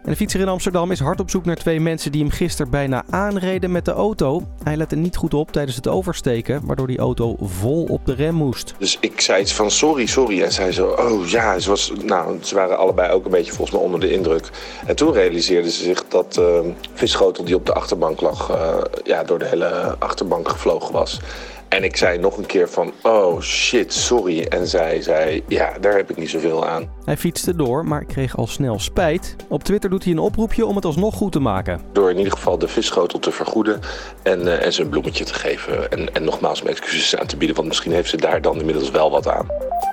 En de fietser in Amsterdam is hard op zoek naar 2 mensen die hem gisteren bijna aanreden met de auto. Hij lette niet goed op tijdens het oversteken, waardoor die auto vol op de rem moest. Dus ik zei iets van sorry. En zij zo, oh ja, ze waren allebei ook een beetje volgens mij onder de indruk. En toen realiseerden ze zich dat visschotel die op de achterbank lag, door de hele achterbank gevlogen was. En ik zei nog een keer van, oh shit, sorry. En zij zei, ja, daar heb ik niet zoveel aan. Hij fietste door, maar kreeg al snel spijt. Op Twitter doet hij een oproepje om het alsnog goed te maken. Door in ieder geval de visschotel te vergoeden en ze een bloemetje te geven. En nogmaals mijn excuses aan te bieden, want misschien heeft ze daar dan inmiddels wel wat aan.